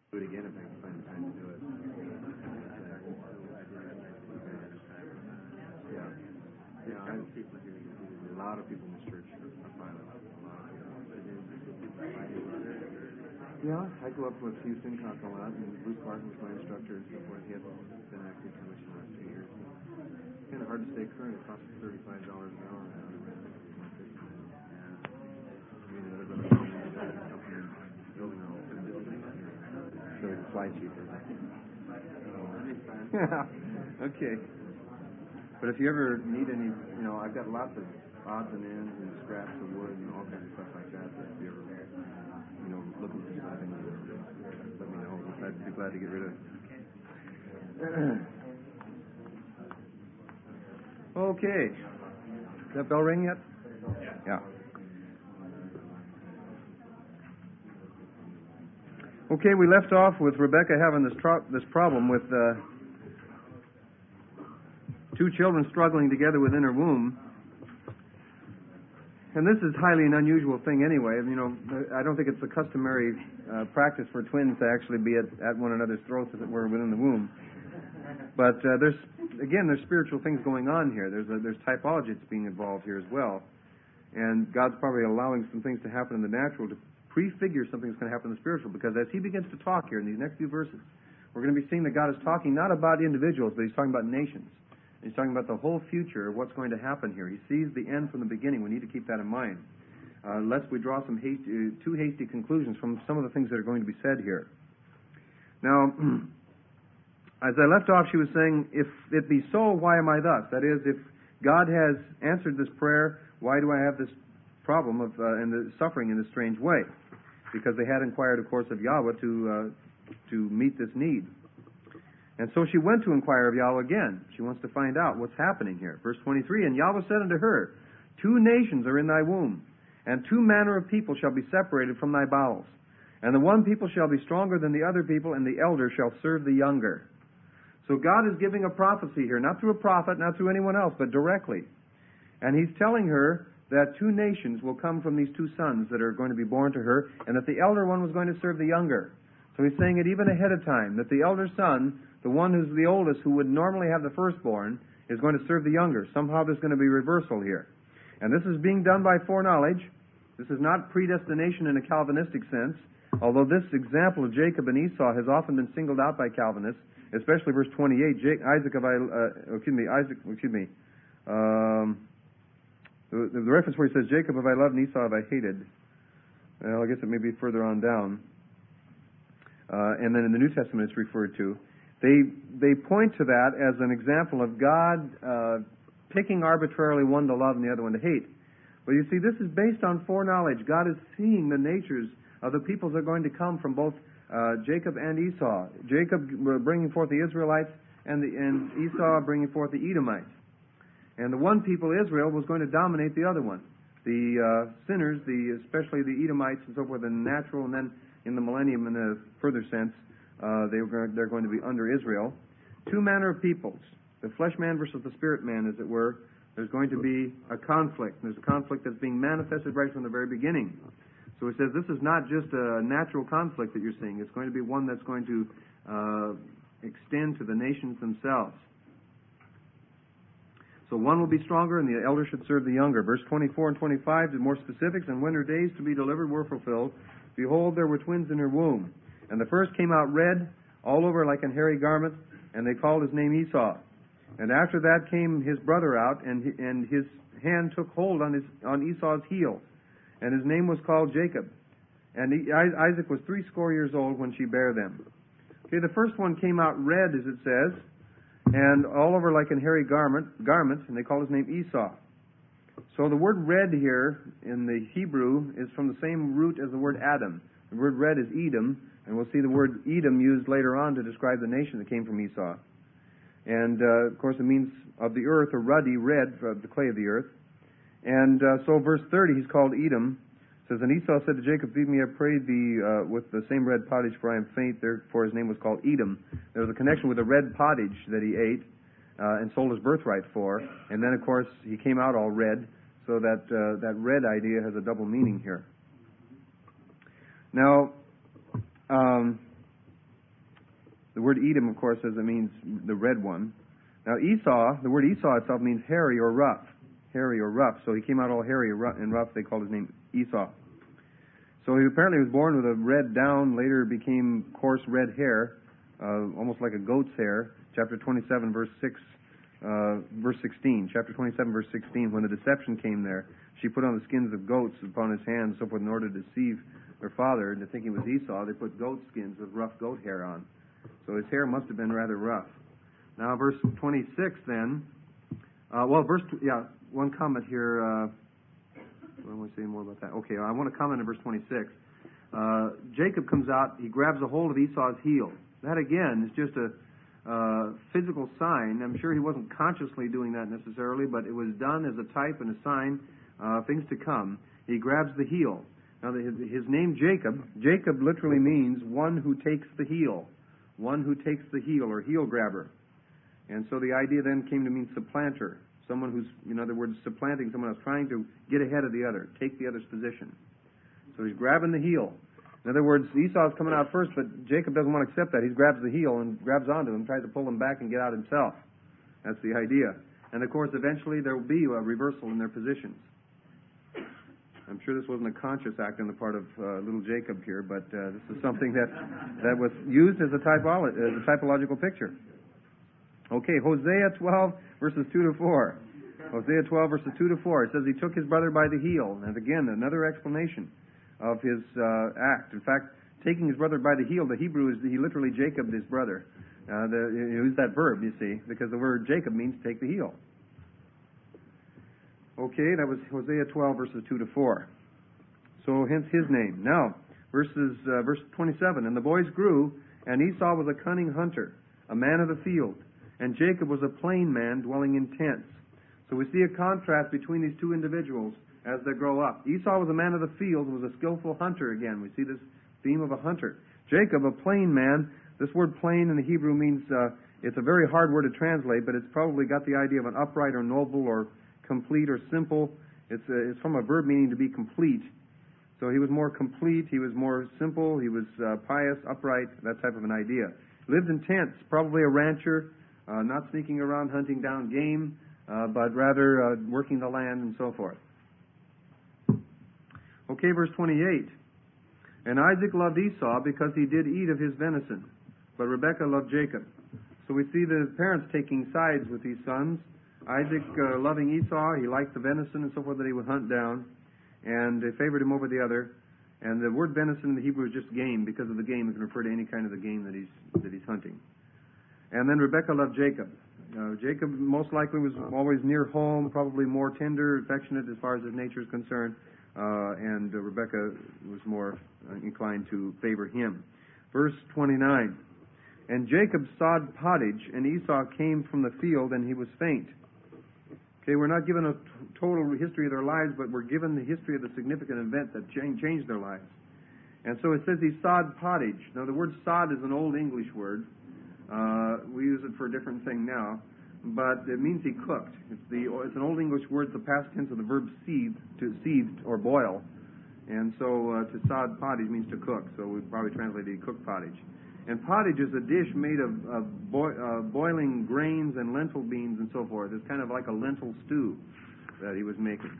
Do it again if I can find the time to do it. Yeah, I have people here. A lot of people in the church are violent. A lot of people. Yeah, I go up with Houston Cock a lot, and Bruce Martin was my instructor and so forth. He hasn't been active too much in the last 2 years. It's kind of hard to stay current. It costs $35 an hour now to rent it. They're going to company building all so it's fly cheaper. Yeah. Okay. But if you ever need any, I've got lots of odds and ends and scraps of wood and all kinds of stuff like that. If you ever, looking for something, let me know. I'd be glad to get rid of it. Okay. Is that bell ring yet? Yeah. Okay, we left off with Rebecca having this problem with two children struggling together within her womb. And this is highly an unusual thing anyway. I don't think it's a customary practice for twins to actually be at one another's throats, as it were, within the womb. But there's spiritual things going on here. There's typology that's being involved here as well. And God's probably allowing some things to happen in the natural to prefigure something that's going to happen in the spiritual, because as he begins to talk here in these next few verses, we're going to be seeing that God is talking not about individuals, but he's talking about nations. He's talking about the whole future of what's going to happen here. He sees the end from the beginning. We need to keep that in mind, lest we draw some too hasty conclusions from some of the things that are going to be said here. Now, as I left off, she was saying, if it be so, why am I thus? That is, if God has answered this prayer, why do I have this problem of and the suffering in this strange way? Because they had inquired, of course, of Yahweh to meet this need. And so she went to inquire of Yahweh again. She wants to find out what's happening here. Verse 23, and Yahweh said unto her, 2 nations are in thy womb, and 2 manner of people shall be separated from thy bowels. And the one people shall be stronger than the other people, and the elder shall serve the younger. So God is giving a prophecy here, not through a prophet, not through anyone else, but directly. And he's telling her that 2 nations will come from these 2 sons that are going to be born to her, and that the elder one was going to serve the younger. So he's saying it even ahead of time, that the elder son, the one who's the oldest, who would normally have the firstborn, is going to serve the younger. Somehow there's going to be reversal here. And this is being done by foreknowledge. This is not predestination in a Calvinistic sense, although this example of Jacob and Esau has often been singled out by Calvinists, especially verse 28, the reference where he says, Jacob have I loved and Esau have I hated. Well, I guess it may be further on down. And then in the New Testament it's referred to. They point to that as an example of God picking arbitrarily one to love and the other one to hate. But you see, this is based on foreknowledge. God is seeing the natures of the peoples that are going to come from both Jacob and Esau. Jacob bringing forth the Israelites, and Esau bringing forth the Edomites. And the one people, Israel, was going to dominate the other one. The sinners, especially the Edomites and so forth, in the natural, and then in the millennium, in a further sense, they're going to be under Israel. 2 manner of peoples, the flesh man versus the spirit man, as it were. There's going to be a conflict. There's a conflict that's being manifested right from the very beginning. So it says this is not just a natural conflict that you're seeing. It's going to be one that's going to extend to the nations themselves. So one will be stronger, and the elder should serve the younger. Verse 24 and 25, the more specifics, and when her days to be delivered were fulfilled, behold, there were twins in her womb. And the first came out red, all over like an hairy garment, and they called his name Esau. And after that came his brother out, and his hand took hold on Esau's heel, and his name was called Jacob. And Isaac was 80 years old when she bare them. Okay, the first one came out red, as it says, and all over like an hairy garment, and they call his name Esau. So the word red here in the Hebrew is from the same root as the word Adam. The word red is Edom, and we'll see the word Edom used later on to describe the nation that came from Esau. And, of course, it means of the earth, or ruddy, red, the clay of the earth. And so verse 30, he's called Edom. It says, and Esau said to Jacob, feed me, I pray thee, with the same red pottage, for I am faint. Therefore his name was called Edom. There was a connection with the red pottage that he ate and sold his birthright for. And then, of course, he came out all red, so that red idea has a double meaning here. Now, The word Edom, of course, says it means the red one. Now Esau, the word Esau itself means hairy or rough. Hairy or rough. So he came out all hairy and rough. They called his name Esau. So he apparently was born with a red down, later became coarse red hair, almost like a goat's hair. Chapter 27, verse 16. Chapter 27, verse 16. When the deception came there, she put on the skins of goats upon his hands, so forth, in order to deceive her father into thinking it was Esau. They put goat skins with rough goat hair on. So his hair must have been rather rough. Now, verse 26 then. One comment here. I want to say more about that. Okay, I want to comment on verse 26. Jacob comes out. He grabs a hold of Esau's heel. That, again, is just a physical sign. I'm sure he wasn't consciously doing that necessarily, but it was done as a type and a sign of things to come. He grabs the heel. Now, his name Jacob literally means one who takes the heel. One who takes the heel, or heel grabber. And so the idea then came to mean supplanter. Someone who's, in other words, supplanting someone else, trying to get ahead of the other, take the other's position. So he's grabbing the heel. In other words, Esau's coming out first, but Jacob doesn't want to accept that. He grabs the heel and grabs onto him, tries to pull him back and get out himself. That's the idea. And, of course, eventually there will be a reversal in their positions. I'm sure this wasn't a conscious act on the part of little Jacob here, but this is something that was used as a typological picture. Okay, Hosea 12, verses 2 to 4. Hosea 12, verses 2 to 4. It says he took his brother by the heel. And again, another explanation of his act. In fact, taking his brother by the heel, the Hebrew is he literally Jacob his brother. You use that verb, you see, because the word Jacob means take the heel. Okay, that was Hosea 12, verses 2 to 4. So hence his name. Now, verse 27. And the boys grew, and Esau was a cunning hunter, a man of the field, and Jacob was a plain man dwelling in tents. So we see a contrast between these two individuals as they grow up. Esau was a man of the field, was a skillful hunter again. We see this theme of a hunter. Jacob, a plain man. This word plain in the Hebrew means, it's a very hard word to translate, but it's probably got the idea of an upright or noble or complete or simple. It's from a verb meaning to be complete. So he was more complete, he was more simple, he was pious, upright, that type of an idea. Lived in tents, probably a rancher, not sneaking around hunting down game, but rather working the land and so forth. Okay, verse 28. And Isaac loved Esau because he did eat of his venison, but Rebekah loved Jacob. So we see the parents taking sides with these sons. Isaac loving Esau, he liked the venison and so forth that he would hunt down, and they favored him over the other. And the word venison in the Hebrew is just game. Because of the game, it can refer to any kind of the game that he's hunting. And then Rebekah loved Jacob. Jacob most likely was always near home, probably more tender, affectionate as far as his nature is concerned, and Rebekah was more inclined to favor him. Verse 29. And Jacob sawed pottage, and Esau came from the field, and he was faint. Okay, we're not given a total history of their lives, but we're given the history of the significant event that changed their lives. And so it says he sawed pottage. Now, the word sod is an old English word. We use it for a different thing now, but it means he cooked. It's an old English word, it's the past tense of the verb seethed, to seethed or boil. And so to sod pottage means to cook, so we'd probably translate it, he cooked pottage. And pottage is a dish made of boiling grains and lentil beans and so forth. It's kind of like a lentil stew that he was making.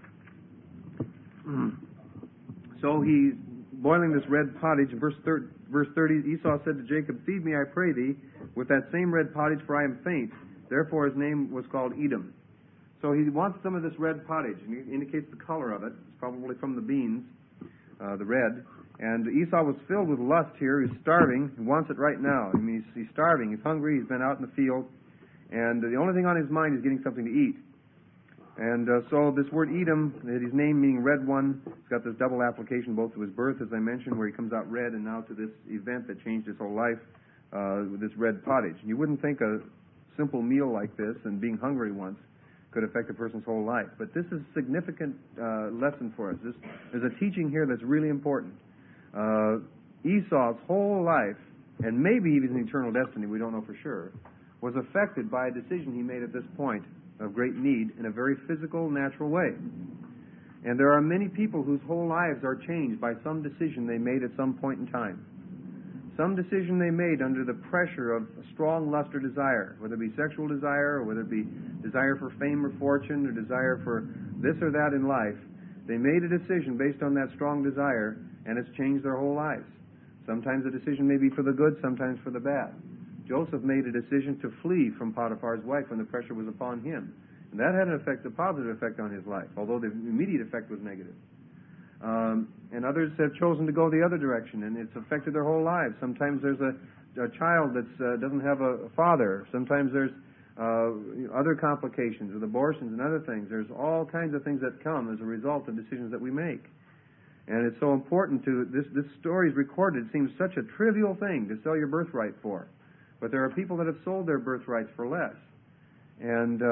So he's boiling this red pottage. In verse 30, Esau said to Jacob, "Feed me, I pray thee, with that same red pottage, for I am faint." Therefore his name was called Edom. So he wants some of this red pottage, and he indicates the color of it. It's probably from the beans, the red. And Esau was filled with lust here. He's starving. He wants it right now. I mean, he's starving. He's hungry. He's been out in the field. And the only thing on his mind is getting something to eat. And so this word Edom, his name meaning red one, it's got this double application both to his birth, as I mentioned, where he comes out red, and now to this event that changed his whole life with this red pottage. You wouldn't think a simple meal like this and being hungry once could affect a person's whole life. But this is a significant lesson for us. There's a teaching here that's really important. Esau's whole life, and maybe even his eternal destiny, we don't know for sure, was affected by a decision he made at this point of great need in a very physical, natural way. And there are many people whose whole lives are changed by some decision they made at some point in time. some decision they made under the pressure of a strong lust or desire, whether it be sexual desire or whether it be desire for fame or fortune or desire for this or that in life. They made a decision based on that strong desire, and it's changed their whole lives. Sometimes the decision may be for the good, sometimes for the bad. Joseph made a decision to flee from Potiphar's wife when the pressure was upon him. And that had a positive effect on his life, although the immediate effect was negative. And others have chosen to go the other direction, and it's affected their whole lives. Sometimes there's a child that doesn't have a father. Sometimes there's other complications with abortions and other things. There's all kinds of things that come as a result of decisions that we make. And it's so important this story is recorded. It seems such a trivial thing to sell your birthright for. But there are people that have sold their birthrights for less. And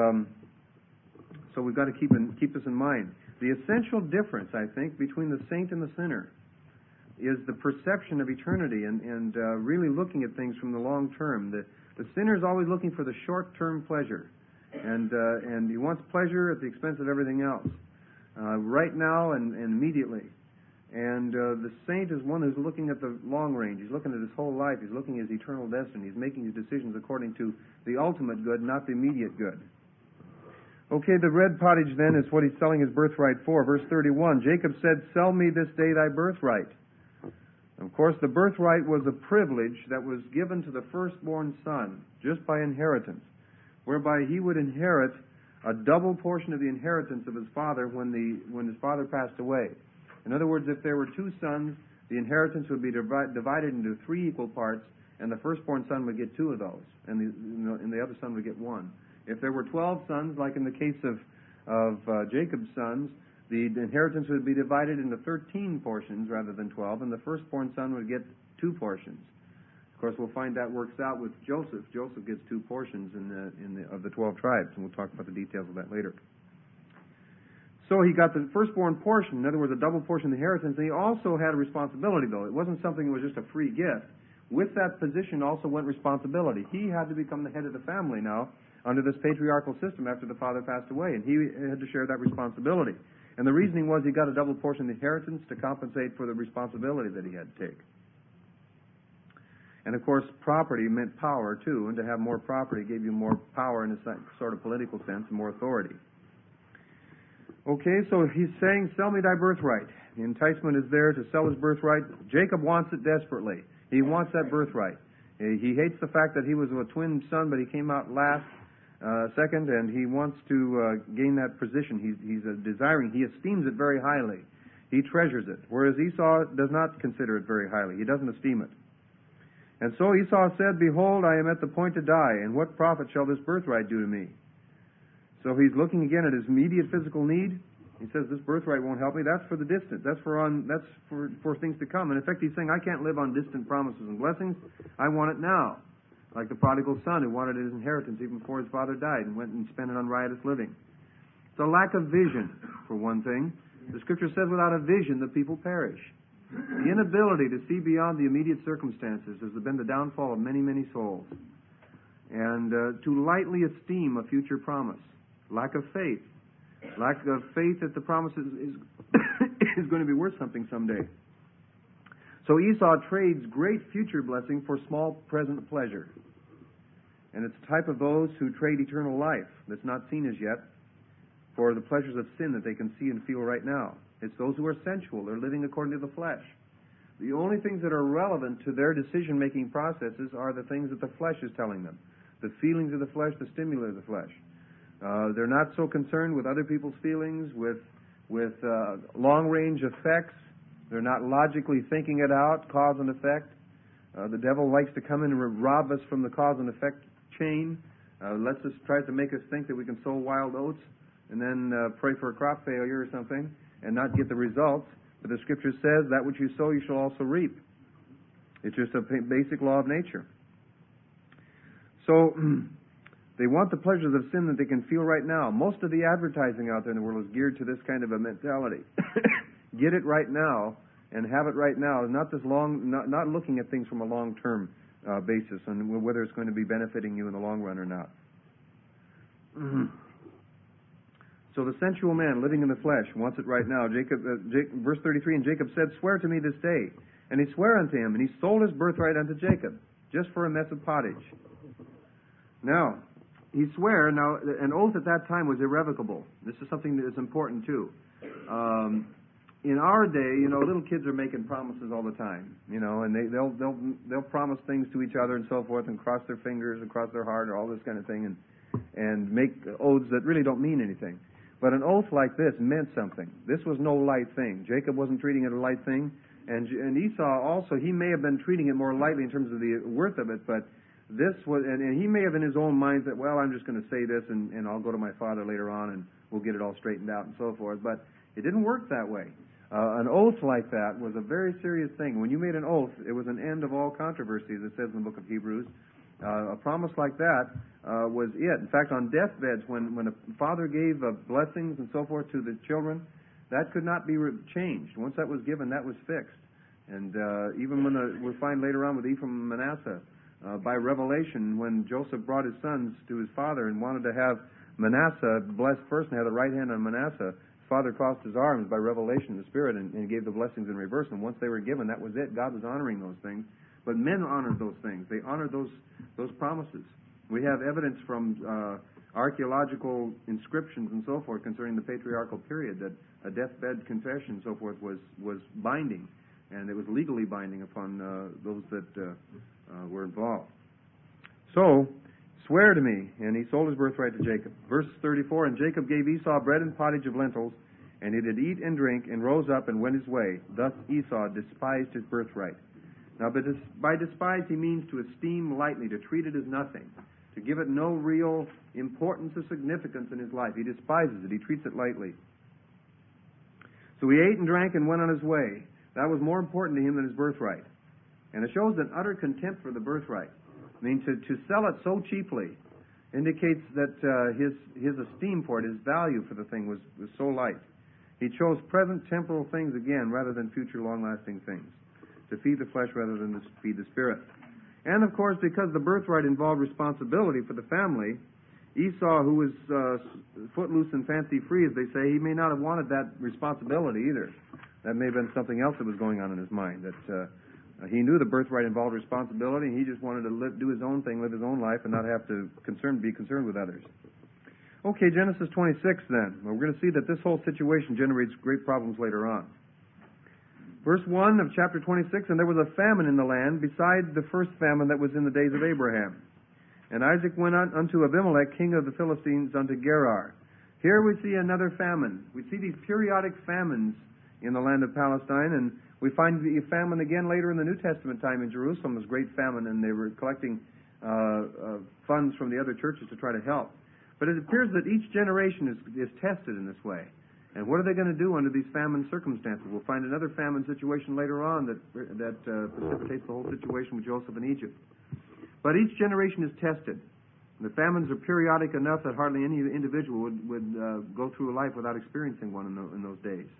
so we've got to keep this in mind. The essential difference, I think, between the saint and the sinner is the perception of eternity and really looking at things from the long term. The sinner is always looking for the short-term pleasure, and he wants pleasure at the expense of everything else, right now and immediately. And the saint is one who's looking at the long range. He's looking at his whole life. He's looking at his eternal destiny. He's making his decisions according to the ultimate good, not the immediate good. Okay, the red pottage then is what he's selling his birthright for. Verse 31, Jacob said, "Sell me this day thy birthright." Of course, the birthright was a privilege that was given to the firstborn son, just by inheritance, whereby he would inherit a double portion of the inheritance of his father when his father passed away. In other words, if there were two sons, the inheritance would be divided into 3 equal parts, and the firstborn son would get 2 of those, and the other son would get 1. If there were 12 sons, like in the case of Jacob's sons, the inheritance would be divided into 13 portions rather than 12, and the firstborn son would get 2 portions. Of course, we'll find that works out with Joseph. Joseph gets 2 portions of the 12 tribes, and we'll talk about the details of that later. So he got the firstborn portion, in other words, a double portion of the inheritance, and he also had a responsibility, though. It wasn't something that was just a free gift. With that position also went responsibility. He had to become the head of the family now, under this patriarchal system after the father passed away, and he had to share that responsibility. And the reasoning was he got a double portion of the inheritance to compensate for the responsibility that he had to take. And of course, property meant power too, and to have more property gave you more power in a sort of political sense and more authority. Okay, so he's saying, "Sell me thy birthright." The enticement is there to sell his birthright. Jacob wants it desperately. He wants that birthright. He hates the fact that he was a twin son, but he came out second, and he wants to gain that position. He's desiring. He esteems it very highly. He treasures it, whereas Esau does not consider it very highly. He doesn't esteem it. And so Esau said, "Behold, I am at the point to die, and what profit shall this birthright do to me?" So he's looking again at his immediate physical need. He says, "This birthright won't help me." That's for the distant. That's for things to come. In effect, he's saying, "I can't live on distant promises and blessings. I want it now." Like the prodigal son who wanted his inheritance even before his father died and went and spent it on riotous living. It's a lack of vision, for one thing. The Scripture says, "Without a vision, the people perish." The inability to see beyond the immediate circumstances has been the downfall of many, many souls. And to lightly esteem a future promise. Lack of faith. Lack of faith that the promise is going to be worth something someday. So Esau trades great future blessing for small present pleasure. And it's the type of those who trade eternal life that's not seen as yet for the pleasures of sin that they can see and feel right now. It's those who are sensual. They're living according to the flesh. The only things that are relevant to their decision-making processes are the things that the flesh is telling them. The feelings of the flesh, the stimuli of the flesh. They're not so concerned with other people's feelings, with long-range effects. They're not logically thinking it out, cause and effect. The devil likes to come in and rob us from the cause and effect chain. Tries to make us think that we can sow wild oats and then pray for a crop failure or something and not get the results. But the Scripture says, "That which you sow, you shall also reap." It's just a basic law of nature. So they want the pleasures of sin that they can feel right now. Most of the advertising out there in the world is geared to this kind of a mentality. Get it right now and have it right now. Not looking at things from a long-term basis and whether it's going to be benefiting you in the long run or not. So the sensual man living in the flesh wants it right now. Verse 33, and Jacob said, "Swear to me this day, And he sware unto him, and he sold his birthright unto Jacob, just for a mess of pottage. Now, he sware, now, an oath at that time was irrevocable. This is something that is important, too. In our day, little kids are making promises all the time, and they'll promise things to each other and so forth, and cross their fingers and cross their heart, or all this kind of thing, and make oaths that really don't mean anything. But an oath like this meant something. This was no light thing. Jacob wasn't treating it a light thing, and Esau also, he may have been treating it more lightly in terms of the worth of it, but this was, and he may have in his own mind said, well, I'm just going to say this, and I'll go to my father later on, and we'll get it all straightened out and so forth. But it didn't work that way. An oath like that was a very serious thing. When you made an oath, it was an end of all controversy, as it says in the book of Hebrews. A promise like that was it. In fact, on deathbeds, when a father gave blessings and so forth to the children, that could not be changed. Once that was given, that was fixed. And even when we find later on with Ephraim and Manasseh, by revelation, when Joseph brought his sons to his father and wanted to have Manasseh blessed first and had the right hand on Manasseh, father crossed his arms by revelation of the Spirit and gave the blessings in reverse. And once they were given, that was it. God was honoring those things. But men honored those things. They honored those promises. We have evidence from archaeological inscriptions and so forth concerning the patriarchal period that a deathbed confession and so forth was binding, and it was legally binding upon those that were involved. So, swear to me, and he sold his birthright to Jacob. Verse 34, and Jacob gave Esau bread and pottage of lentils, and he did eat and drink, and rose up and went his way. Thus Esau despised his birthright. Now, by despise he means to esteem lightly, to treat it as nothing, to give it no real importance or significance in his life. He despises it. He treats it lightly. So he ate and drank and went on his way. That was more important to him than his birthright. And it shows an utter contempt for the birthright. I mean, to sell it so cheaply indicates that his esteem for it, his value for the thing was so light. He chose present temporal things again rather than future long-lasting things, to feed the flesh rather than to feed the spirit. And, of course, because the birthright involved responsibility for the family, Esau, who was footloose and fancy-free, as they say, he may not have wanted that responsibility either. That may have been something else that was going on in his mind, that he knew the birthright involved responsibility, and he just wanted to do his own thing, live his own life, and not have to be concerned with others. Okay, Genesis 26 then. Well, we're going to see that this whole situation generates great problems later on. Verse 1 of chapter 26, and there was a famine in the land beside the first famine that was in the days of Abraham. And Isaac went unto Abimelech, king of the Philistines, unto Gerar. Here we see another famine. We see these periodic famines in the land of Palestine, and we find the famine again later in the New Testament time in Jerusalem. There was great famine, and they were collecting funds from the other churches to try to help. But it appears that each generation is tested in this way. And what are they going to do under these famine circumstances? We'll find another famine situation later on that precipitates the whole situation with Joseph in Egypt. But each generation is tested. The famines are periodic enough that hardly any individual would go through life without experiencing one in those days.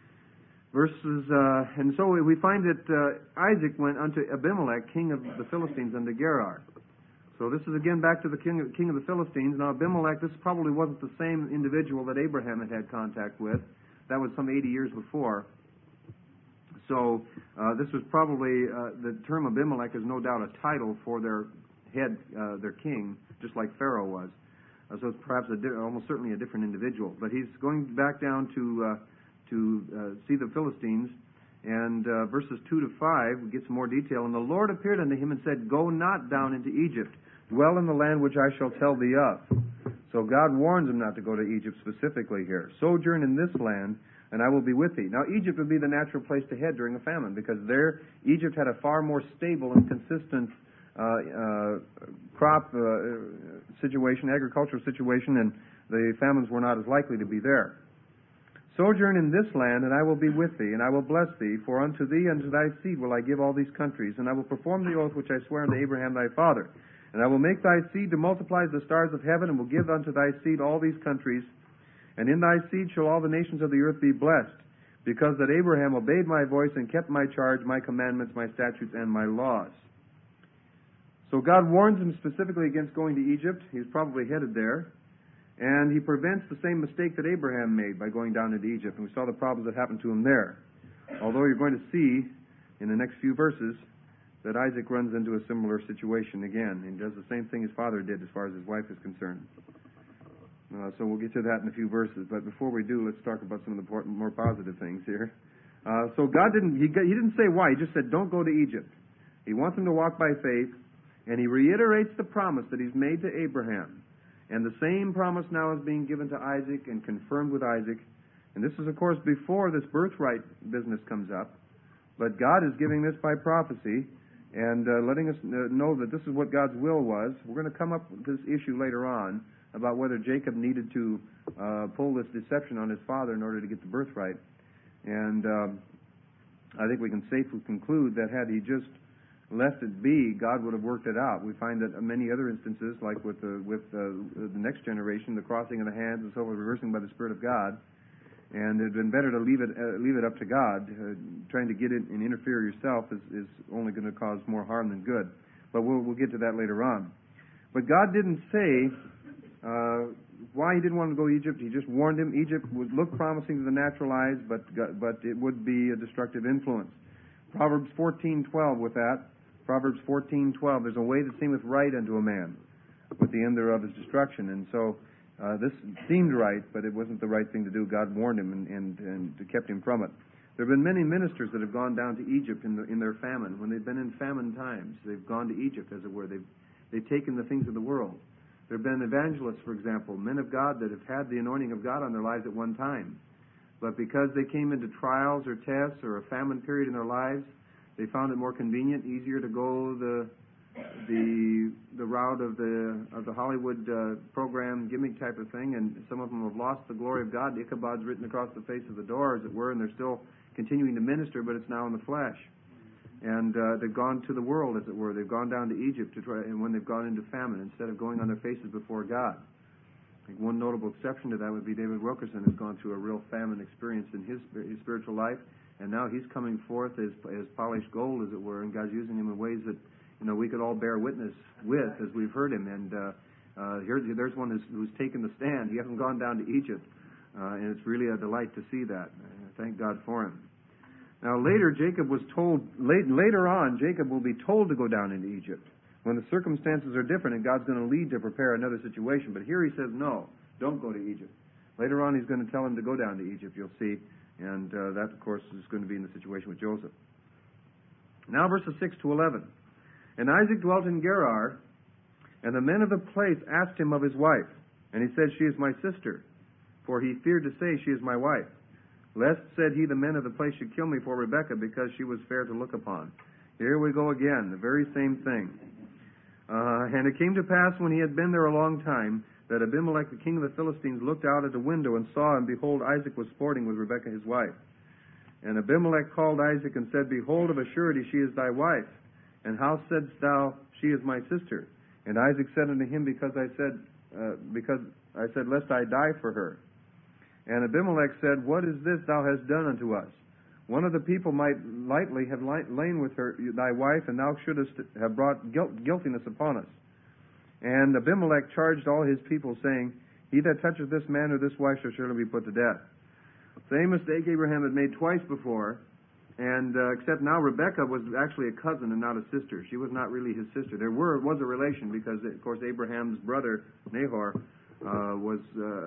And so we find that Isaac went unto Abimelech, king of the Philistines, unto Gerar. So this is again back to the king of the Philistines. Now Abimelech, this probably wasn't the same individual that Abraham had contact with. That was some 80 years before. So this was probably, the term Abimelech is no doubt a title for their head, their king, just like Pharaoh was. So it's perhaps almost certainly a different individual. But he's going back down to see the Philistines. And verses 2 to 5, we get some more detail. And the Lord appeared unto him and said, Go not down into Egypt. Dwell in the land which I shall tell thee of. So God warns him not to go to Egypt specifically here. Sojourn in this land, and I will be with thee. Now, Egypt would be the natural place to head during a famine, because there, Egypt had a far more stable and consistent crop situation, agricultural situation, and the famines were not as likely to be there. Sojourn in this land, and I will be with thee, and I will bless thee, for unto thee and to thy seed will I give all these countries, and I will perform the oath which I swear unto Abraham thy father. And I will make thy seed to multiply as the stars of heaven, and will give unto thy seed all these countries. And in thy seed shall all the nations of the earth be blessed, because that Abraham obeyed my voice and kept my charge, my commandments, my statutes, and my laws. So God warns him specifically against going to Egypt. He's probably headed there. And he prevents the same mistake that Abraham made by going down into Egypt. And we saw the problems that happened to him there. Although you're going to see in the next few verses that Isaac runs into a similar situation again, and does the same thing his father did as far as his wife is concerned. So we'll get to that in a few verses. But before we do, let's talk about some of the more positive things here. So God didn't say why. He just said, don't go to Egypt. He wants him to walk by faith, and he reiterates the promise that he's made to Abraham. And the same promise now is being given to Isaac and confirmed with Isaac. And this is, of course, before this birthright business comes up. But God is giving this by prophecy and letting us know that this is what God's will was. We're going to come up with this issue later on about whether Jacob needed to pull this deception on his father in order to get the birthright. And I think we can safely conclude that had he just left it be, God would have worked it out. We find that in many other instances, like with the next generation, the crossing of the hands and so forth, reversing by the Spirit of God. And it had been better to leave it up to God. Trying to get it and interfere yourself is only going to cause more harm than good. But we'll get to that later on. But God didn't say why he didn't want to go to Egypt. He just warned him. Egypt would look promising to the natural eyes, but it would be a destructive influence. Proverbs 14:12 with that. Proverbs 14:12. There's a way that seemeth right unto a man, but the end thereof is destruction. And so this seemed right, but it wasn't the right thing to do. God warned him and kept him from it. There have been many ministers that have gone down to Egypt in their famine. When they've been in famine times, they've gone to Egypt, as it were. They've taken the things of the world. There have been evangelists, for example, men of God that have had the anointing of God on their lives at one time. But because they came into trials or tests or a famine period in their lives, they found it more convenient, easier to go the route of the Hollywood program gimmick type of thing, and some of them have lost the glory of God. Ichabod's written across the face of the door, as it were, and they're still continuing to minister, but it's now in the flesh. And they've gone to the world, as it were. They've gone down to Egypt to try, and when they've gone into famine, instead of going on their faces before God. I think one notable exception to that would be David Wilkerson, has gone through a real famine experience in his spiritual life, and now he's coming forth as polished gold, as it were, and God's using him in ways that we could all bear witness with, as we've heard him. And there's one who's taken the stand. He hasn't gone down to Egypt, and it's really a delight to see that. Thank God for him. Now later, Jacob will be told to go down into Egypt when the circumstances are different, and God's going to lead to prepare another situation. But here he says, no, don't go to Egypt. Later on, he's going to tell him to go down to Egypt, you'll see, and that, of course, is going to be in the situation with Joseph. Now verses 6 to 11. And Isaac dwelt in Gerar, and the men of the place asked him of his wife. And he said, she is my sister, for he feared to say, she is my wife. Lest, said he, the men of the place should kill me for Rebekah, because she was fair to look upon. Here we go again, the very same thing. And it came to pass, when he had been there a long time, that Abimelech, the king of the Philistines, looked out at a window and saw, and behold, Isaac was sporting with Rebekah his wife. And Abimelech called Isaac and said, behold, of a surety she is thy wife. And how saidst thou, she is my sister? And Isaac said unto him, because I said, lest I die for her. And Abimelech said, what is this thou hast done unto us? One of the people might lightly have lain with her, thy wife, and thou shouldest have brought guiltiness upon us. And Abimelech charged all his people, saying, he that toucheth this man or this wife shall surely be put to death. Same mistake Abraham had made twice before, and except now Rebekah was actually a cousin and not a sister. She was not really his sister. There was a relation because, of course, Abraham's brother Nahor was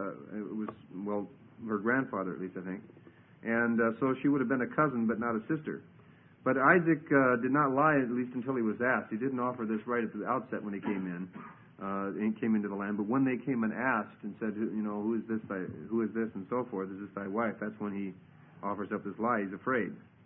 her grandfather, at least I think. And so she would have been a cousin but not a sister. But Isaac did not lie, at least until he was asked. He didn't offer this right at the outset when he came in. He came into the land. But when they came and asked and said, who is this, and so forth, is this thy wife? That's when he offers up this lie. He's afraid.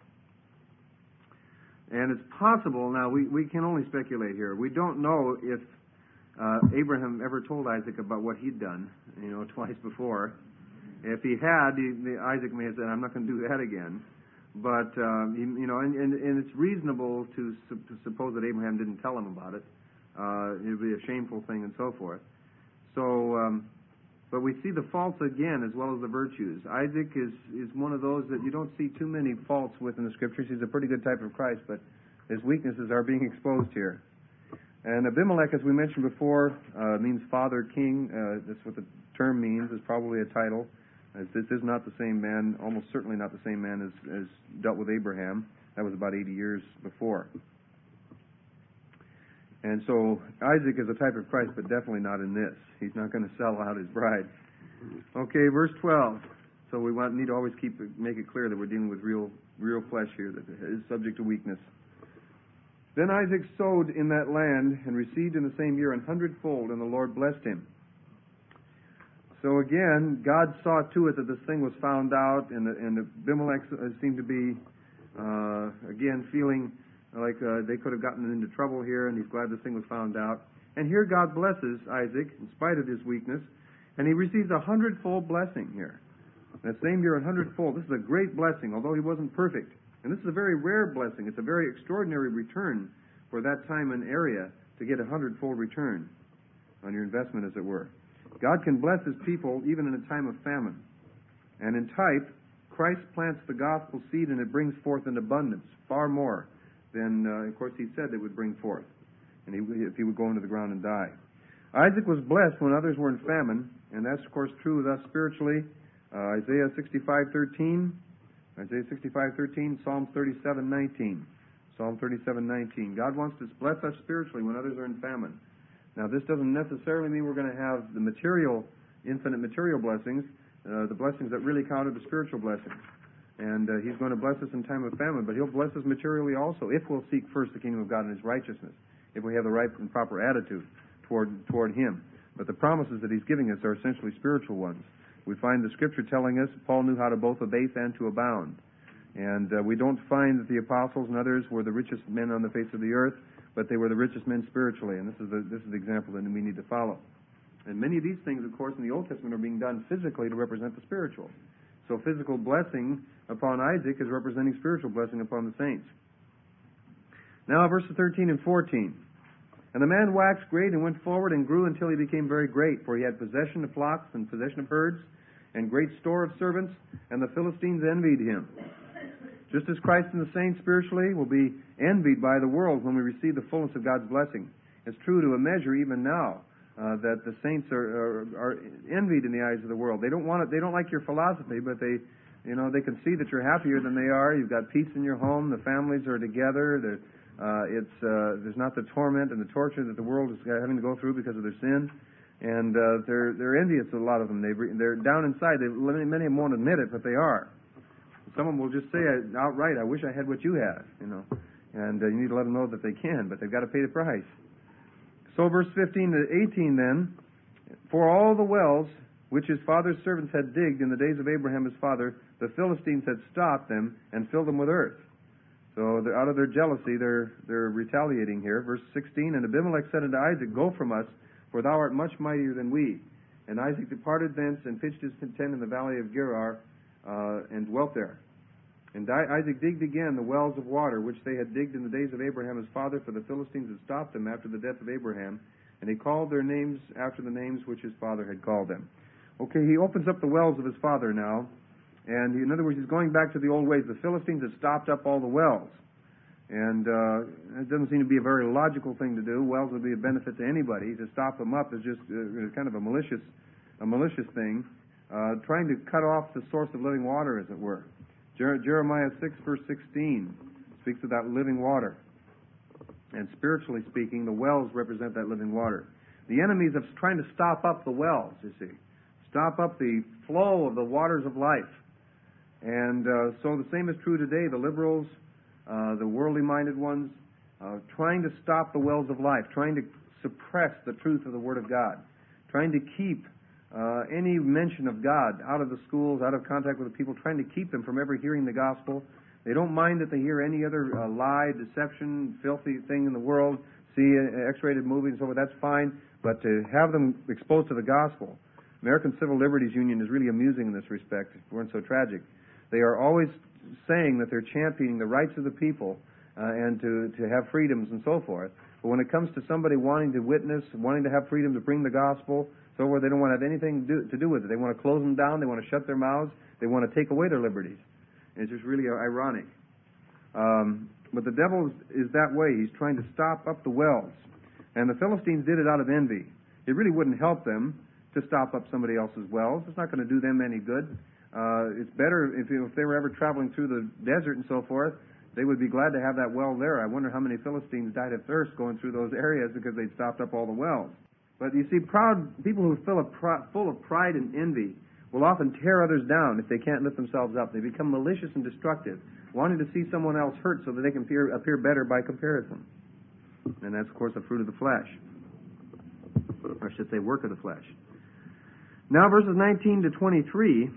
And it's possible, now we can only speculate here. We don't know if Abraham ever told Isaac about what he'd done, twice before. If he had, Isaac may have said, I'm not going to do that again. But, and it's reasonable to suppose that Abraham didn't tell him about it. It would be a shameful thing and so forth. So, but we see the faults again as well as the virtues. Isaac is one of those that you don't see too many faults with in the Scriptures. He's a pretty good type of Christ, but his weaknesses are being exposed here. And Abimelech, as we mentioned before, means father king. That's what the term means. It's probably a title. As this is not the same man, almost certainly not the same man as dealt with Abraham. That was about 80 years before. And so Isaac is a type of Christ, but definitely not in this. He's not going to sell out his bride. Okay, verse 12. So we need to always make it clear that we're dealing with real flesh here, that is subject to weakness. Then Isaac sowed in that land and received in the same year 100-fold, and the Lord blessed him. So again, God saw to it that this thing was found out, and Abimelech seemed to be, again, feeling like they could have gotten into trouble here, and he's glad this thing was found out. And here God blesses Isaac in spite of his weakness, and he receives 100-fold blessing here. That same year, 100-fold. This is a great blessing, although he wasn't perfect. And this is a very rare blessing. It's a very extraordinary return for that time and area to get 100-fold return on your investment, as it were. God can bless His people even in a time of famine. And in type, Christ plants the gospel seed and it brings forth in abundance, far more than, of course, He said it would bring forth, and if he would go into the ground and die. Isaac was blessed when others were in famine, and that's, of course, true with us spiritually. Isaiah 65:13, Psalms 37:19. Psalm 37:19. God wants to bless us spiritually when others are in famine. Now, this doesn't necessarily mean we're going to have the infinite material blessings. The blessings that really count are the spiritual blessings. And He's going to bless us in time of famine, but He'll bless us materially also if we'll seek first the kingdom of God and His righteousness, if we have the right and proper attitude toward Him. But the promises that He's giving us are essentially spiritual ones. We find the Scripture telling us Paul knew how to both abase and to abound. And we don't find that the apostles and others were the richest men on the face of the earth, but they were the richest men spiritually, and this is the example that we need to follow. And many of these things, of course, in the Old Testament are being done physically to represent the spiritual. So physical blessing upon Isaac is representing spiritual blessing upon the saints. Now verses 13 and 14. And the man waxed great and went forward and grew until he became very great, for he had possession of flocks and possession of herds and great store of servants, and the Philistines envied him. Just as Christ and the saints spiritually will be envied by the world when we receive the fullness of God's blessing. It's true to a measure even now that the saints are envied in the eyes of the world. They don't want it. They don't like your philosophy, but they can see that you're happier than they are. You've got peace in your home. The families are together. There's not the torment and the torture that the world is having to go through because of their sin. And they're envious, a lot of them. They're down inside. Many of them won't admit it, but they are. Some of them will just say outright, "I wish I had what you have," And you need to let them know that they can, but they've got to pay the price. So verse 15 to 18 then, for all the wells which his father's servants had digged in the days of Abraham his father, the Philistines had stopped them and filled them with earth. So out of their jealousy, they're retaliating here. Verse 16, and Abimelech said unto Isaac, go from us, for thou art much mightier than we. And Isaac departed thence and pitched his tent in the valley of Gerar and dwelt there. And Isaac digged again the wells of water, which they had digged in the days of Abraham his father, for the Philistines had stopped them after the death of Abraham. And he called their names after the names which his father had called them. Okay, he opens up the wells of his father now. And in other words, he's going back to the old ways. The Philistines had stopped up all the wells. And it doesn't seem to be a very logical thing to do. Wells would be a benefit to anybody. To stop them up is just kind of a malicious thing, trying to cut off the source of living water, as it were. Jeremiah 6, verse 16 speaks of that living water. And spiritually speaking, the wells represent that living water. The enemies are trying to stop up the wells, you see. Stop up the flow of the waters of life. And so the same is true today. The liberals, the worldly-minded ones, trying to stop the wells of life, trying to suppress the truth of the Word of God, trying to keep any mention of God out of the schools, out of contact with the people, trying to keep them from ever hearing the gospel. They don't mind that they hear any other lie, deception, filthy thing in the world, see X-rated movies and so forth, that's fine, but to have them exposed to the gospel. American Civil Liberties Union is really amusing in this respect. It weren't so tragic. They are always saying that they're championing the rights of the people and to have freedoms and so forth. But when it comes to somebody wanting to witness, wanting to have freedom to bring the gospel, so forth, they don't want to have anything to do with it. They want to close them down. They want to shut their mouths. They want to take away their liberties. And it's just really ironic. But the devil is that way. He's trying to stop up the wells. And the Philistines did it out of envy. It really wouldn't help them to stop up somebody else's wells. It's not going to do them any good. It's better if they were ever traveling through the desert and so forth, they would be glad to have that well there. I wonder how many Philistines died of thirst going through those areas because they'd stopped up all the wells. But you see, proud people who are full of pride and envy will often tear others down if they can't lift themselves up. They become malicious and destructive, wanting to see someone else hurt so that they can appear better by comparison. And that's, of course, the fruit of the flesh. Or I should say, work of the flesh. Now, verses 19 to 23.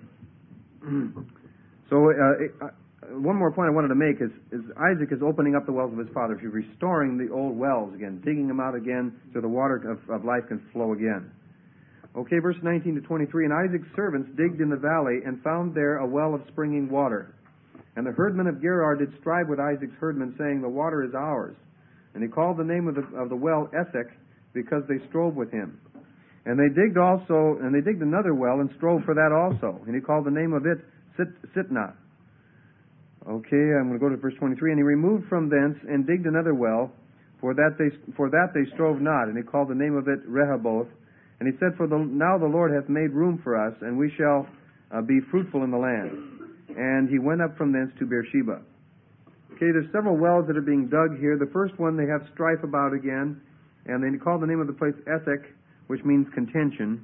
One more point I wanted to make is Isaac is opening up the wells of his father. He's restoring the old wells again, digging them out again so the water of life can flow again. Okay, verse 19 to 23. And Isaac's servants digged in the valley and found there a well of springing water. And the herdmen of Gerar did strive with Isaac's herdmen, saying, the water is ours. And he called the name of the well Esek, because they strove with him. And they digged another well and strove for that also. And he called the name of it Sitnah. Okay, I'm going to go to verse 23. And he removed from thence and digged another well, for that they strove not. And he called the name of it Rehoboth. And he said, now the Lord hath made room for us, and we shall be fruitful in the land. And he went up from thence to Beersheba. Okay, there's several wells that are being dug here. The first one they have strife about again, and they call the name of the place Esek, which means contention.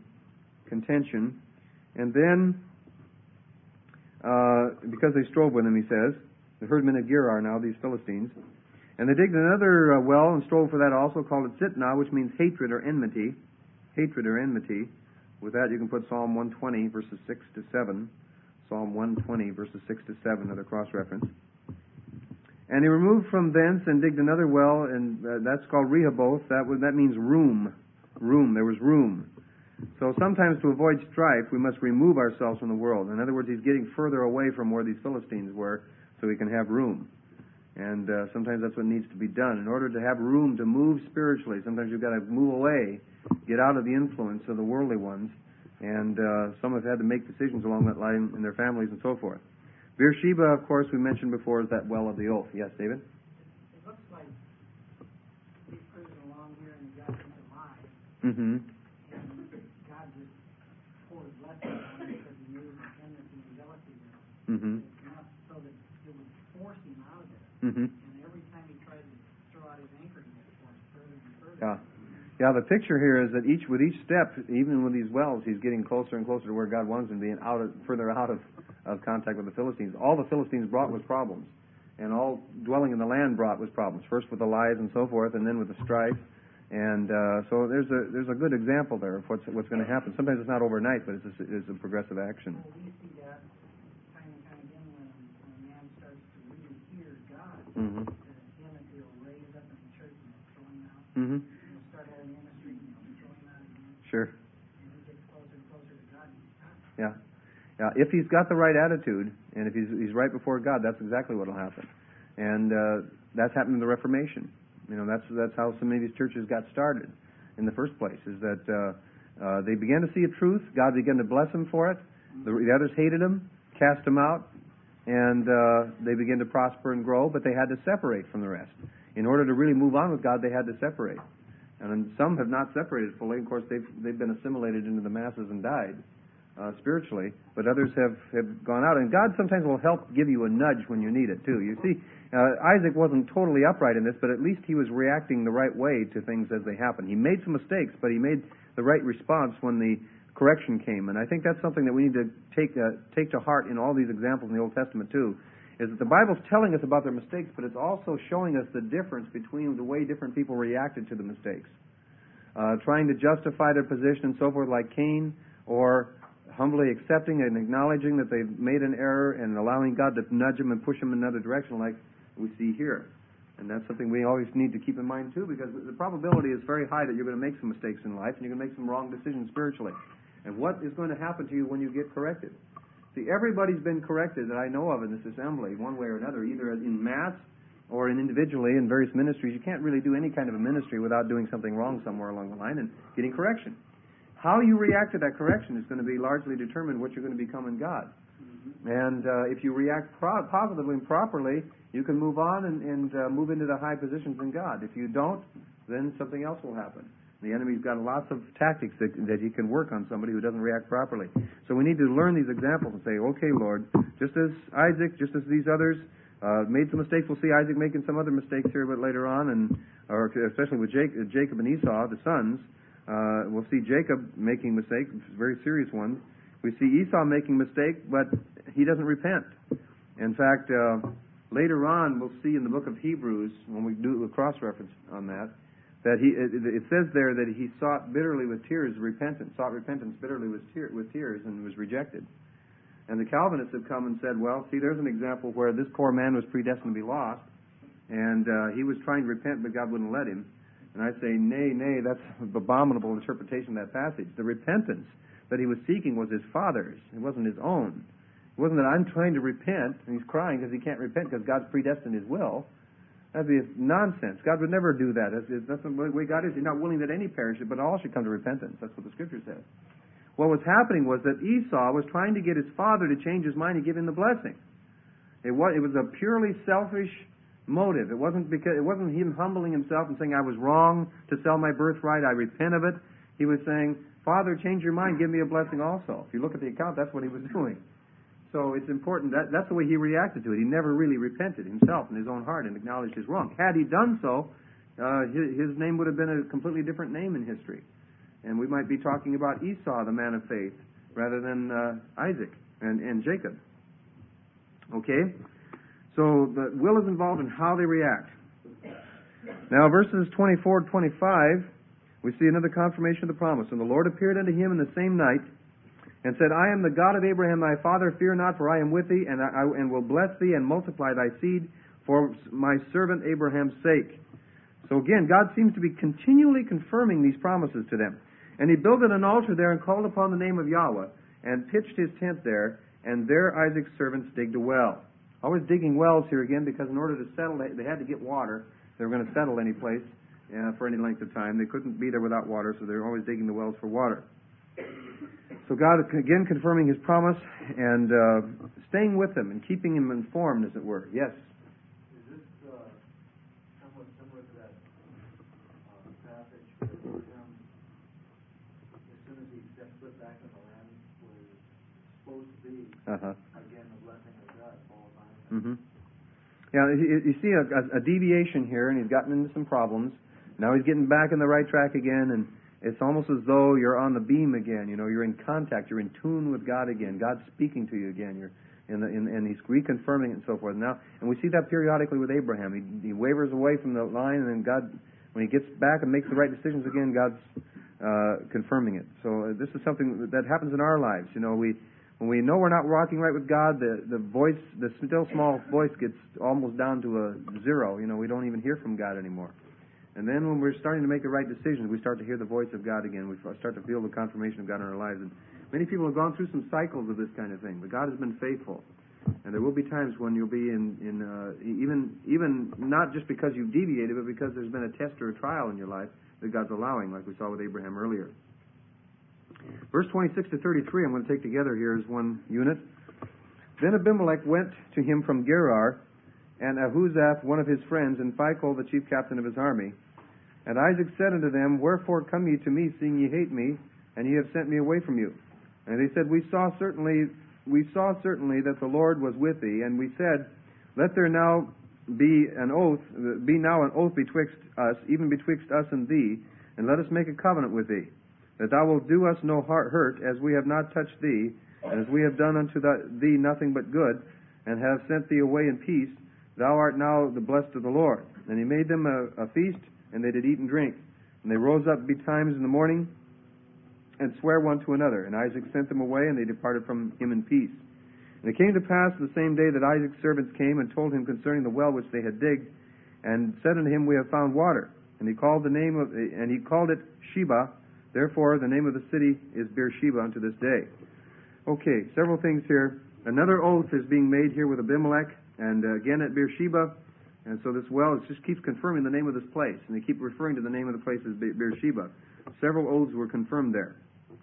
And then, because they strove with him, he says, the herdmen of Gerar now, these Philistines. And they digged another well and strove for that also, called it Sitnah, which means hatred or enmity. Hatred or enmity. With that, you can put Psalm 120, verses 6 to 7. Psalm 120, verses 6 to 7, another cross-reference. And he removed from thence and digged another well, and that's called Rehoboth. That means room. There was room. So sometimes to avoid strife, we must remove ourselves from the world. In other words, he's getting further away from where these Philistines were so he can have room. And sometimes that's what needs to be done. In order to have room to move spiritually, sometimes you've got to move away, get out of the influence of the worldly ones. And some have had to make decisions along that line in their families and so forth. Beersheba, of course, we mentioned before, is that well of the oath. Yes, David? It looks like he's cruising along here and he got into lies. Mm-hmm. And God just poured blessings on him because he knew the enmity and jealousy there. Mm-hmm. It's not so that it would force him out of there. Mm-hmm. And every time he tried to throw out his anchor, he was forced further and further. Yeah, the picture here is that with each step, even with these wells, he's getting closer and closer to where God wants him, being further out of contact with the Philistines. All the Philistines brought was problems, and all dwelling in the land brought was problems. First with the lies and so forth, and then with the strife. And so there's a good example there of what's going to happen. Sometimes it's not overnight, but it's a progressive action. Well, we see that time and time again when a man starts to really hear God. Mm-hmm. The enmity will raise up in the church and they'll throw him out. Mm-hmm. He'll start a ministry and they'll throw him out again. Sure. And he gets closer and closer to God. Yeah. If he's got the right attitude, and if he's right before God, that's exactly what will happen. And that's happened in the Reformation. You know, that's how so many of these churches got started in the first place, is that they began to see a truth. God began to bless them for it. The others hated him, cast him out, and they began to prosper and grow, but they had to separate from the rest. In order to really move on with God, they had to separate. And some have not separated fully. Of course, they've been assimilated into the masses and died. Spiritually, but others have gone out. And God sometimes will help give you a nudge when you need it, too. You see, Isaac wasn't totally upright in this, but at least he was reacting the right way to things as they happened. He made some mistakes, but he made the right response when the correction came. And I think that's something that we need to take to heart in all these examples in the Old Testament, too, is that the Bible's telling us about their mistakes, but it's also showing us the difference between the way different people reacted to the mistakes. Trying to justify their position and so forth, like Cain, or humbly accepting and acknowledging that they've made an error and allowing God to nudge them and push them in another direction like we see here. And that's something we always need to keep in mind, too, because the probability is very high that you're going to make some mistakes in life and you're going to make some wrong decisions spiritually. And what is going to happen to you when you get corrected? See, everybody's been corrected that I know of in this assembly, one way or another, either in mass or individually in various ministries. You can't really do any kind of a ministry without doing something wrong somewhere along the line and getting correction. How you react to that correction is going to be largely determined what you're going to become in God. Mm-hmm. And if you react positively and properly, you can move on and move into the high positions in God. If you don't, then something else will happen. The enemy's got lots of tactics that he can work on somebody who doesn't react properly. So we need to learn these examples and say, okay, Lord, just as Isaac, just as these others Made some mistakes. We'll see Isaac making some other mistakes here, but later on, or especially with Jacob and Esau, the sons. We'll see Jacob making mistakes, very serious ones. We see Esau making mistakes, but he doesn't repent. In fact, later on, we'll see in the book of Hebrews, when we do a cross-reference on that, that it says there that he sought bitterly with tears repentance, sought repentance bitterly with tears, and was rejected. And the Calvinists have come and said, well, see, there's an example where this poor man was predestined to be lost, and he was trying to repent, but God wouldn't let him. And I say, nay, that's an abominable interpretation of that passage. The repentance that he was seeking was his father's. It wasn't his own. It wasn't that I'm trying to repent, and he's crying because he can't repent because God's predestined his will. That'd be nonsense. God would never do that. That's the way God is. He's not willing that any perish, but all should come to repentance. That's what the Scripture says. What was happening was that Esau was trying to get his father to change his mind and give him the blessing. It was a purely selfish motive. It wasn't him humbling himself and saying, I was wrong to sell my birthright, I repent of it. He was saying, Father, change your mind, give me a blessing also. If you look at the account, that's what he was doing. So it's important. That's the way he reacted to it. He never really repented himself in his own heart and acknowledged his wrong. Had he done so, his name would have been a completely different name in history. And we might be talking about Esau, the man of faith, rather than Isaac and Jacob. Okay? So the will is involved in how they react. Now, verses 24 to 25, we see another confirmation of the promise. And the Lord appeared unto him in the same night, and said, I am the God of Abraham thy father, fear not, for I am with thee, and will bless thee and multiply thy seed for my servant Abraham's sake. So again, God seems to be continually confirming these promises to them. And he builded an altar there and called upon the name of Yahweh, and pitched his tent there, and there Isaac's servants digged a well. Always digging wells here again, because in order to settle, they had to get water. They were going to settle any place for any length of time. They couldn't be there without water, so they were always digging the wells for water. So God, again, confirming his promise and staying with them and keeping him informed, as it were. Yes? Is this somewhat similar to that passage where Abraham, as soon as he steps foot back in the land where he's supposed to be, again, the blessing of God falls on him? Yeah, you see a deviation here, and he's gotten into some problems. Now he's getting back in the right track again, and it's almost as though you're on the beam again. You know, you're in contact. You're in tune with God again. God's speaking to you again. And he's reconfirming it and so forth. Now, and we see that periodically with Abraham. He wavers away from the line, and then God, when he gets back and makes the right decisions again, God's confirming it. So this is something that happens in our lives. You know, when we know we're not walking right with God, the voice, the still small voice, gets almost down to a zero. You know, we don't even hear from God anymore. And then when we're starting to make the right decisions, we start to hear the voice of God again. We start to feel the confirmation of God in our lives. And many people have gone through some cycles of this kind of thing, but God has been faithful. And there will be times when you'll be even not just because you've deviated, but because there's been a test or a trial in your life that God's allowing, like we saw with Abraham earlier. Verse 26 to 33, I'm going to take together here as one unit. Then Abimelech went to him from Gerar, and Ahuzath, one of his friends, and Phicol, the chief captain of his army. And Isaac said unto them, Wherefore come ye to me, seeing ye hate me, and ye have sent me away from you? And they said, We saw certainly that the Lord was with thee, and we said, Let there now be an oath betwixt us, even betwixt us and thee, and let us make a covenant with thee, that thou wilt do us no hurt, as we have not touched thee, and as we have done unto thee nothing but good, and have sent thee away in peace. Thou art now the blessed of the Lord. And he made them a feast, and they did eat and drink. And they rose up betimes in the morning, and sware one to another. And Isaac sent them away, and they departed from him in peace. And it came to pass the same day that Isaac's servants came and told him concerning the well which they had digged, and said unto him, We have found water. And he called it Sheba. Therefore the name of the city is Beersheba unto this day. Okay, several things here. Another oath is being made here with Abimelech, and again at Beersheba. And so this well just keeps confirming the name of this place. And they keep referring to the name of the place as Beersheba. Several oaths were confirmed there.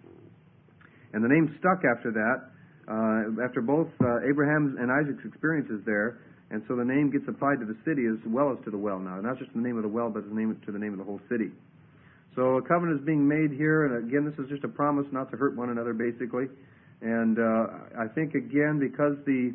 And the name stuck after that, after both Abraham's and Isaac's experiences there. And so the name gets applied to the city as well as to the well now. Not just the name of the well, but to the name of the whole city. So a covenant is being made here. And again, this is just a promise not to hurt one another, basically. And I think, again, because the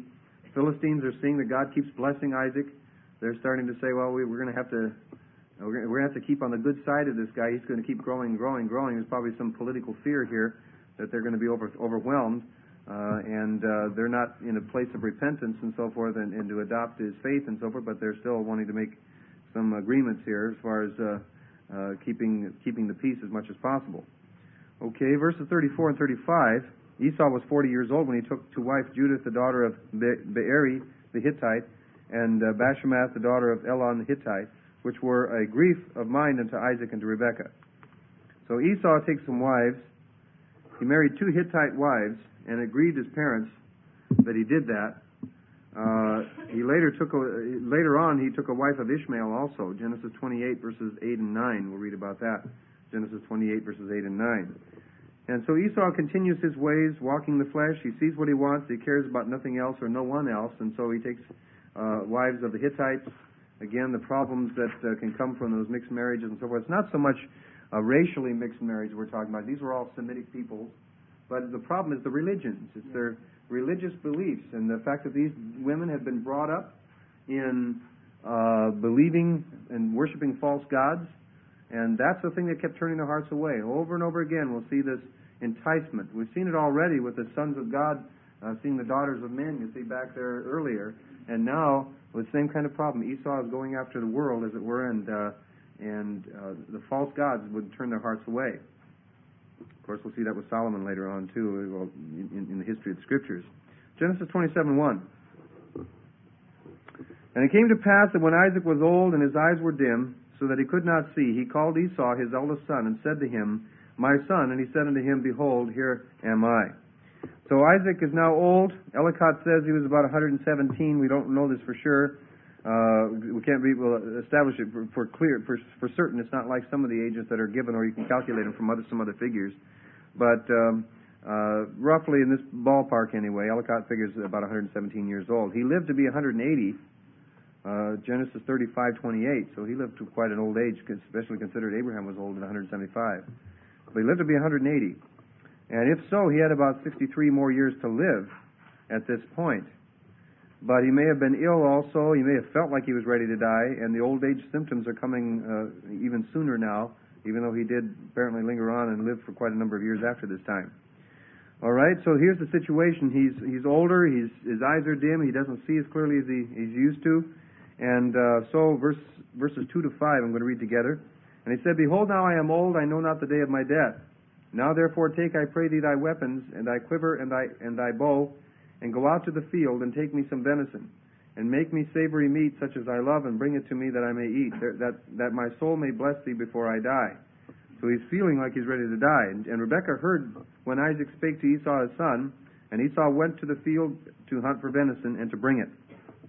Philistines are seeing that God keeps blessing Isaac. They're starting to say, well, we're going to have to keep on the good side of this guy. He's going to keep growing. There's probably some political fear here that they're going to be overwhelmed, and they're not in a place of repentance and so forth, and to adopt his faith and so forth. But they're still wanting to make some agreements here as far as keeping the peace as much as possible. Okay, verses 34 and 35. Esau was 40 years old when he took to wife Judith, the daughter of Beeri the Hittite, and Bashemath, the daughter of Elon the Hittite, which were a grief of mind unto Isaac and to Rebekah. So Esau takes some wives. He married 2 Hittite wives, and it grieved his parents that he did that. He later on he took a wife of Ishmael also. Genesis 28 verses 8 and 9. We'll read about that. Genesis 28 verses 8 and 9. And so Esau continues his ways, walking the flesh. He sees what he wants. He cares about nothing else or no one else. And so he takes wives of the Hittites. Again, the problems that can come from those mixed marriages and so forth. It's not so much racially mixed marriage we're talking about. These were all Semitic peoples. But the problem is the religions. It's their religious beliefs and the fact that these women had been brought up in believing and worshiping false gods. And that's the thing that kept turning their hearts away. Over and over again, we'll see this enticement. We've seen it already with the sons of God seeing the daughters of men, you see back there earlier. And now, with the same kind of problem, Esau is going after the world, as it were, and the false gods would turn their hearts away. Of course, we'll see that with Solomon later on, too, in the history of the Scriptures. Genesis 27:1. And it came to pass that when Isaac was old and his eyes were dim, so that he could not see, he called Esau his eldest son, and said to him, My son. And he said unto him, Behold, here am I. So Isaac is now old. Ellicott says he was about 117. We don't know this for sure. We'll establish it for certain. It's not like some of the ages that are given, or you can calculate them from some other figures. But roughly in this ballpark anyway, Ellicott figures about 117 years old. He lived to be 180. Genesis 35:28. So he lived to quite an old age, especially considered Abraham was old at 175. But he lived to be 180. And if so, he had about 63 more years to live at this point. But he may have been ill also. He may have felt like he was ready to die, and the old age symptoms are coming even sooner now, even though he did apparently linger on and live for quite a number of years after this time. All right, so here's the situation. He's older. His eyes are dim. He doesn't see as clearly as he's used to. And so verses 2 to 5 I'm going to read together. And he said, Behold, now I am old, I know not the day of my death. Now therefore take, I pray thee, thy weapons, and thy quiver, and thy bow, and go out to the field, and take me some venison, and make me savory meat such as I love, and bring it to me that I may eat, that my soul may bless thee before I die. So he's feeling like he's ready to die. And Rebekah heard when Isaac spake to Esau his son, and Esau went to the field to hunt for venison, and to bring it.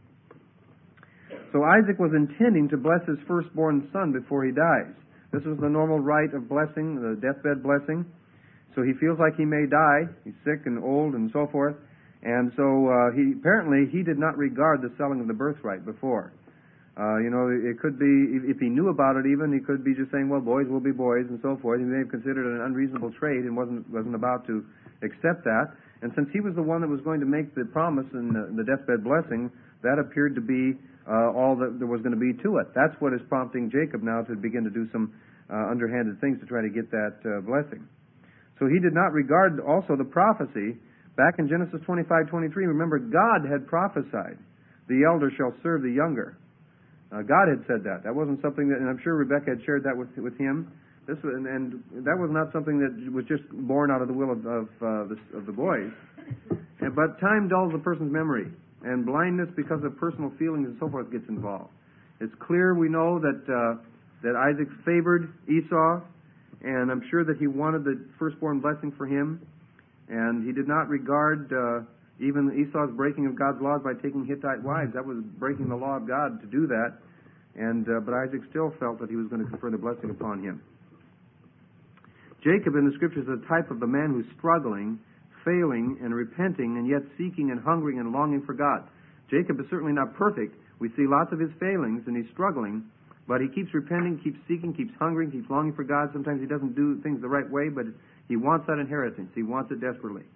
So Isaac was intending to bless his firstborn son before he dies. This was the normal rite of blessing, the deathbed blessing. So he feels like he may die. He's sick and old and so forth. And so he did not regard the selling of the birthright before. It could be, if he knew about it even, he could be just saying, well, boys will be boys and so forth. He may have considered it an unreasonable trade and wasn't about to accept that. And since he was the one that was going to make the promise and the deathbed blessing, that appeared to be all that there was going to be to it. That's what is prompting Jacob now to begin to do some underhanded things to try to get that blessing. So he did not regard also the prophecy. Back in Genesis 25:23, remember, God had prophesied, the elder shall serve the younger. God had said that. That wasn't something that, and I'm sure Rebekah had shared that with him. And that was not something that was just born out of the will of the boys. But time dulls a person's memory, and blindness because of personal feelings and so forth gets involved. It's clear, we know, that Isaac favored Esau, and I'm sure that he wanted the firstborn blessing for him, and he did not regard even Esau's breaking of God's laws by taking Hittite wives. That was breaking the law of God to do that, but Isaac still felt that he was going to confer the blessing upon him. Jacob in the Scriptures is a type of the man who's struggling, failing, and repenting, and yet seeking and hungering and longing for God. Jacob is certainly not perfect. We see lots of his failings, and he's struggling, but he keeps repenting, keeps seeking, keeps hungering, keeps longing for God. Sometimes he doesn't do things the right way, but he wants that inheritance. He wants it desperately.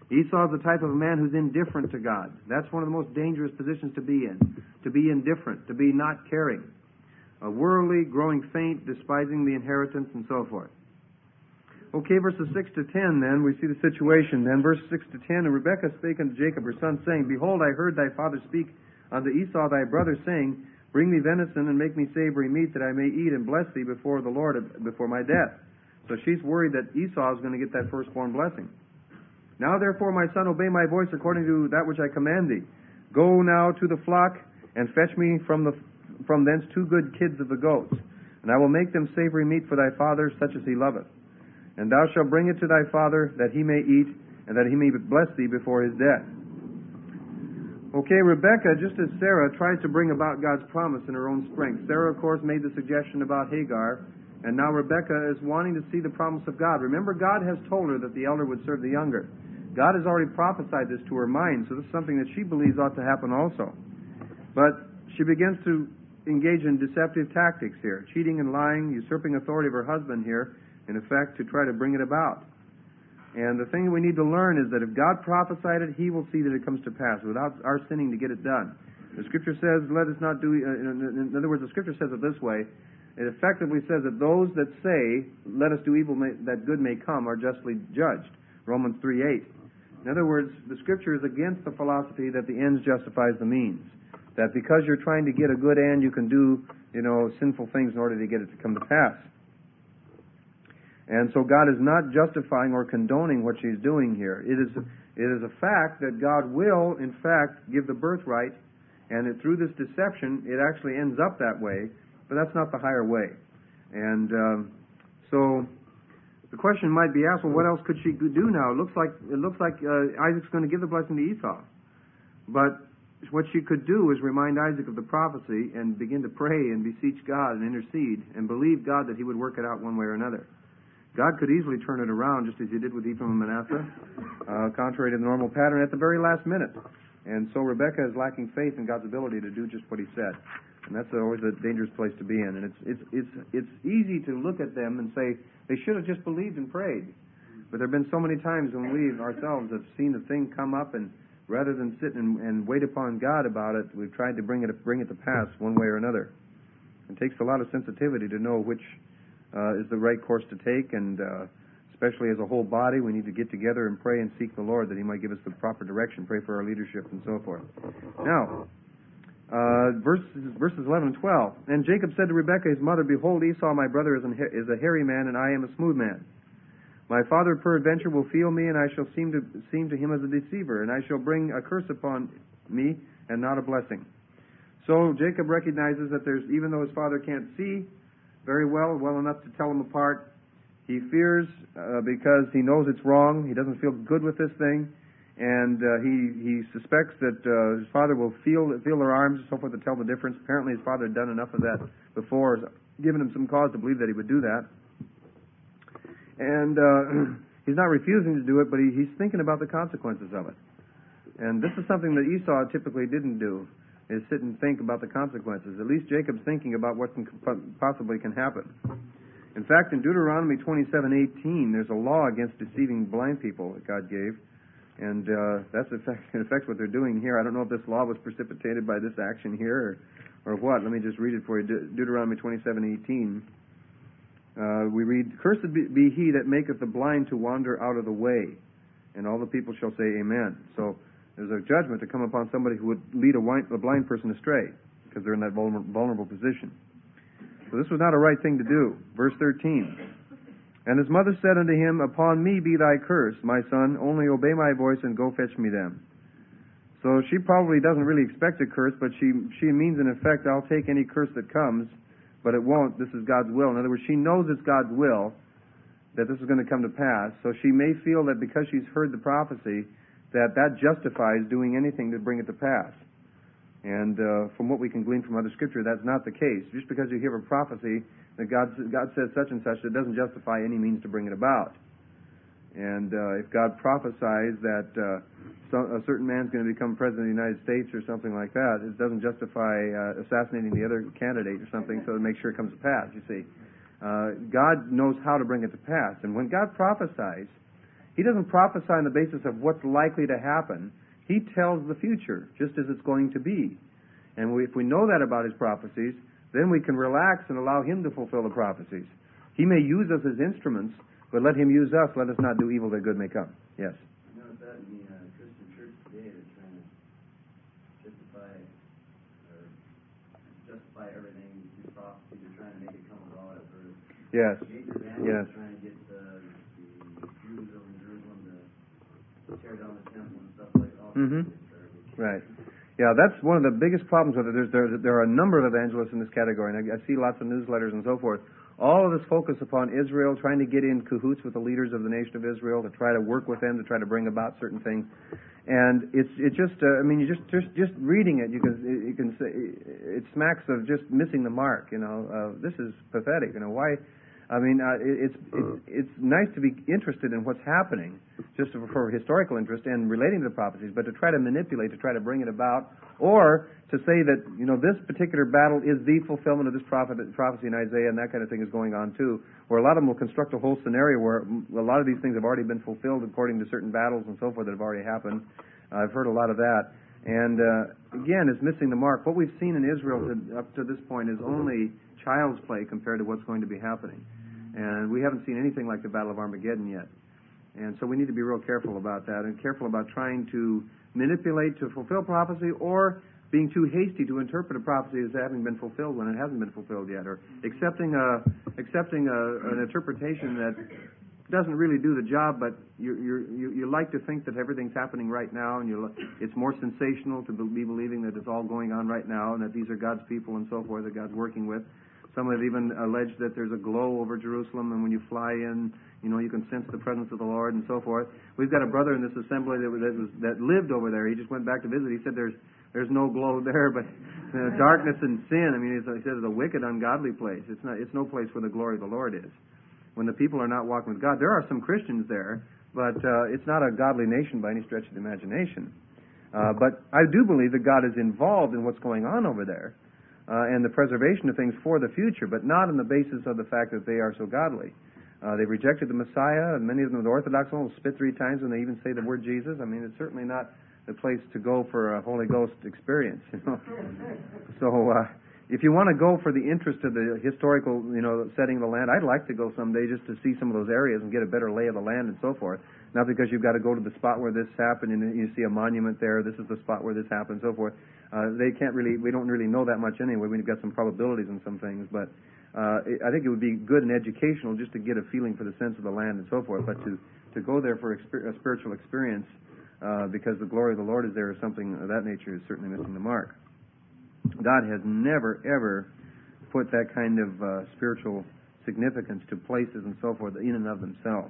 Esau is the type of a man who's indifferent to God. That's one of the most dangerous positions to be in. To be indifferent, to be not caring. Worldly, growing faint, despising the inheritance, and so forth. Okay, verses 6 to 10 then, we see the situation. Then verse 6 to 10, And Rebekah spake unto Jacob her son, saying, Behold, I heard thy father speak unto Esau thy brother, saying, Bring me venison, and make me savory meat, that I may eat and bless thee before the Lord before my death. So she's worried that Esau is going to get that firstborn blessing. Now therefore, my son, obey my voice according to that which I command thee. Go now to the flock, and fetch me from thence 2 good kids of the goats, and I will make them savory meat for thy father, such as he loveth. And thou shalt bring it to thy father, that he may eat, and that he may bless thee before his death. Okay, Rebekah, just as Sarah, tries to bring about God's promise in her own strength. Sarah, of course, made the suggestion about Hagar, and now Rebekah is wanting to see the promise of God. Remember, God has told her that the elder would serve the younger. God has already prophesied this to her mind, so this is something that she believes ought to happen also. But she begins to engage in deceptive tactics here, cheating and lying, usurping authority of her husband here, in effect, to try to bring it about. And the thing we need to learn is that if God prophesied it, He will see that it comes to pass without our sinning to get it done. The Scripture says, let us not do, in other words, the Scripture says it this way. It effectively says that those that say, let us do evil that good may come, are justly judged. Romans 3:8. In other words, the Scripture is against the philosophy that the ends justifies the means. That because you're trying to get a good end, you can do, sinful things in order to get it to come to pass. And so God is not justifying or condoning what she's doing here. It is a fact that God will, in fact, give the birthright, and through this deception, it actually ends up that way, but that's not the higher way. And so the question might be asked, well, what else could she do now? It looks like Isaac's going to give the blessing to Esau. But what she could do is remind Isaac of the prophecy and begin to pray and beseech God and intercede and believe God that He would work it out one way or another. God could easily turn it around just as He did with Ephraim and Manasseh, contrary to the normal pattern at the very last minute. And so Rebekah is lacking faith in God's ability to do just what He said. And that's always a dangerous place to be in. And it's easy to look at them and say, they should have just believed and prayed. But there have been so many times when we ourselves have seen the thing come up, and rather than sit and wait upon God about it, we've tried to bring it to pass one way or another. It takes a lot of sensitivity to know which is the right course to take, and especially as a whole body, we need to get together and pray and seek the Lord that He might give us the proper direction, pray for our leadership and so forth. Now, verses 11 and 12. And Jacob said to Rebekah his mother, Behold, Esau my brother is a hairy man, and I am a smooth man. My father peradventure will feel me, and I shall seem to him as a deceiver, and I shall bring a curse upon me, and not a blessing. So Jacob recognizes that even though his father can't see very well enough to tell them apart, he fears because he knows it's wrong. He doesn't feel good with this thing, and he suspects that his father will feel their arms and so forth to tell the difference. Apparently his father had done enough of that before, given him some cause to believe that he would do that. And he's not refusing to do it, but he's thinking about the consequences of it. And this is something that Esau typically didn't do, is sit and think about the consequences. At least Jacob's thinking about what possibly can happen. In fact, in Deuteronomy 27:18, there's a law against deceiving blind people that God gave, and that's in effect what they're doing here. I don't know if this law was precipitated by this action here or what. Let me just read it for you. Deuteronomy 27:18. We read, Cursed be he that maketh the blind to wander out of the way, and all the people shall say amen. So there's a judgment to come upon somebody who would lead a blind person astray, because they're in that vulnerable position. So this was not a right thing to do. Verse 13. And his mother said unto him, Upon me be thy curse, my son, only obey my voice and go fetch me them. So she probably doesn't really expect a curse, but she means in effect, I'll take any curse that comes, but it won't. This is God's will. In other words, she knows it's God's will that this is going to come to pass. So she may feel that because she's heard the prophecy, that justifies doing anything to bring it to pass. And from what we can glean from other Scripture, that's not the case. Just because you hear a prophecy that God says such and such, it doesn't justify any means to bring it about. And if God prophesies that a certain man's going to become president of the United States or something like that, it doesn't justify assassinating the other candidate or something so to make sure it comes to pass, you see. God knows how to bring it to pass. And when God prophesies, He doesn't prophesy on the basis of what's likely to happen. He tells the future, just as it's going to be. And if we know that about his prophecies, then we can relax and allow him to fulfill the prophecies. He may use us as instruments, but let him use us. Let us not do evil that good may come. Yes? I notice that in the Christian church today, they're trying to justify everything through prophecy. They're trying to make it come about. I've heard of Yes. major evangelists trying to get the Jews over in Jerusalem to tear down the temple and stuff like that. Mm-hmm. Right. Yeah, that's one of the biggest problems with it. There are a number of evangelists in this category, and I see lots of newsletters and so forth. All of this focus upon Israel, trying to get in cahoots with the leaders of the nation of Israel, to try to work with them, to try to bring about certain things. And you just reading it, you can say it smacks of just missing the mark. This is pathetic. Why? It's nice to be interested in what's happening, just for historical interest and relating to the prophecies, but to try to manipulate, to try to bring it about, or to say that this particular battle is the fulfillment of this prophecy in Isaiah, and that kind of thing is going on too. Where a lot of them will construct a whole scenario where a lot of these things have already been fulfilled according to certain battles and so forth that have already happened. I've heard a lot of that. And again, it's missing the mark. What we've seen in Israel up to this point is only child's play compared to what's going to be happening. And we haven't seen anything like the Battle of Armageddon yet. And so we need to be real careful about that and careful about trying to manipulate to fulfill prophecy or being too hasty to interpret a prophecy as having been fulfilled when it hasn't been fulfilled yet, or accepting an interpretation that doesn't really do the job, but you like to think that everything's happening right now, and it's more sensational to be believing that it's all going on right now and that these are God's people and so forth that God's working with. Some have even alleged that there's a glow over Jerusalem, and when you fly in, you can sense the presence of the Lord and so forth. We've got a brother in this assembly that lived over there. He just went back to visit. He said there's no glow there, but darkness and sin. He said it's a wicked, ungodly place. It's no place where the glory of the Lord is. When the people are not walking with God, there are some Christians there, but it's not a godly nation by any stretch of the imagination. But I do believe that God is involved in what's going on over there. And the preservation of things for the future, but not on the basis of the fact that they are so godly. They've rejected the Messiah, and many of them, the Orthodox ones, will spit 3 times when they even say the word Jesus. It's certainly not the place to go for a Holy Ghost experience. So if you want to go for the interest of the historical, setting of the land, I'd like to go someday just to see some of those areas and get a better lay of the land and so forth. Not because you've got to go to the spot where this happened and you see a monument there, this is the spot where this happened and so forth. We don't really know that much anyway. We've got some probabilities in some things, but I think it would be good and educational just to get a feeling for the sense of the land and so forth, but to go there for a spiritual experience because the glory of the Lord is there or something of that nature is certainly missing the mark. God has never, ever put that kind of spiritual significance to places and so forth in and of themselves.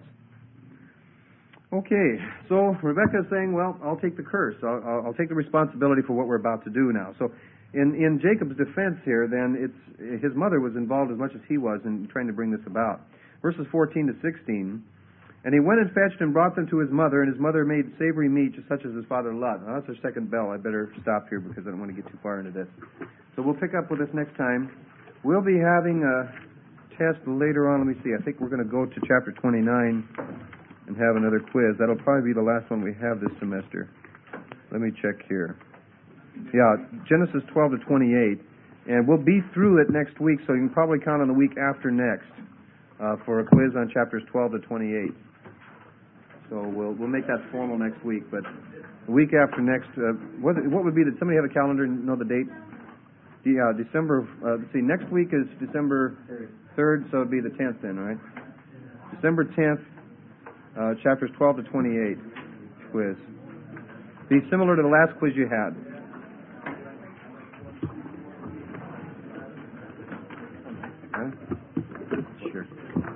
Okay, so Rebecca is saying, well, I'll take the curse. I'll take the responsibility for what we're about to do now. So in Jacob's defense here, then, his mother was involved as much as he was in trying to bring this about. Verses 14 to 16, and he went and fetched and brought them to his mother, and his mother made savory meat such as his father loved. Now, that's our second bell. I better stop here because I don't want to get too far into this. So we'll pick up with this next time. We'll be having a test later on. Let me see. I think we're going to go to chapter 29 and have another quiz. That'll probably be the last one we have this semester. Let me check here. Yeah, Genesis 12 to 28. And we'll be through it next week, so you can probably count on the week after next for a quiz on chapters 12 to 28. So we'll make that formal next week. But the week after next, what would be, did somebody have a calendar and know the date? December, let's see, next week is December 3rd, so it would be the 10th then, right? December 10th. Chapters 12 to 28 quiz. Be similar to the last quiz you had. Okay? Sure.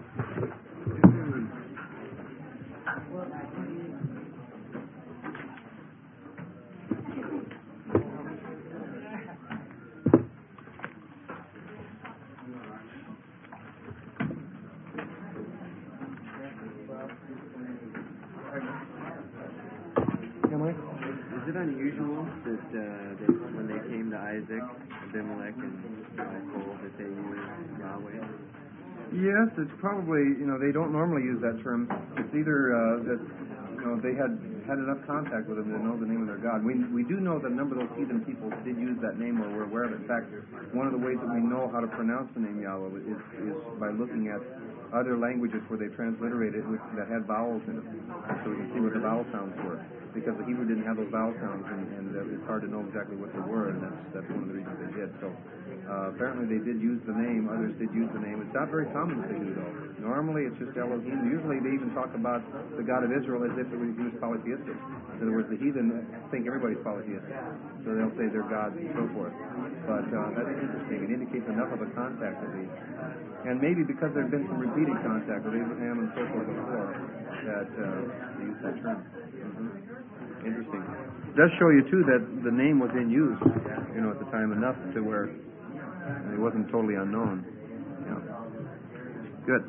Is it unusual that when they came to Isaac, Abimelech, and Nicole, that they used Yahweh? Yes, it's probably, they don't normally use that term. It's either that, they had enough contact with him to know the name of their God. We do know that a number of those heathen people did use that name, or were aware of it. In fact, one of the ways that we know how to pronounce the name Yahweh is by looking at other languages where they transliterated it that had vowels in it, so we can see what the vowel sounds were. Because the Hebrew didn't have those vowel sounds, and it's hard to know exactly what they were, and that's one of the reasons they did. So apparently they did use the name. Others did use the name. It's not very common that they do, though. Normally it's just Elohim. Usually they even talk about the God of Israel as if he was polytheistic. In other words, the heathen think everybody's polytheistic, so they'll say they're gods and so forth. But that's interesting. It indicates enough of a contact at least. And maybe because there have been some repeated contact with Abraham and so forth before, that they use that term. Interesting. It does show you, too, that the name was in use, at the time, enough to where it wasn't totally unknown. Yeah. Good.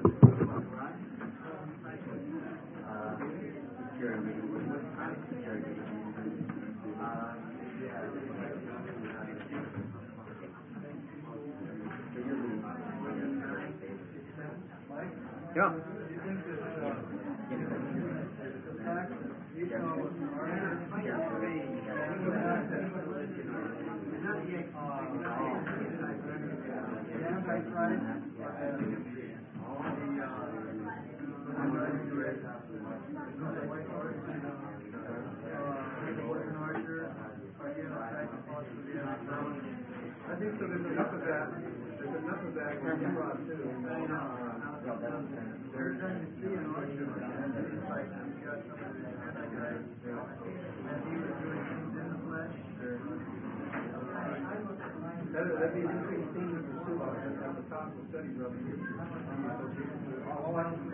Yeah. I think so. There's enough of that. There's enough of that in Hebron too. Every time you see an orchard, it's like you got somebody and he was doing things in the flesh. That'd be an interesting theme to pursue at the top of the study, brother. All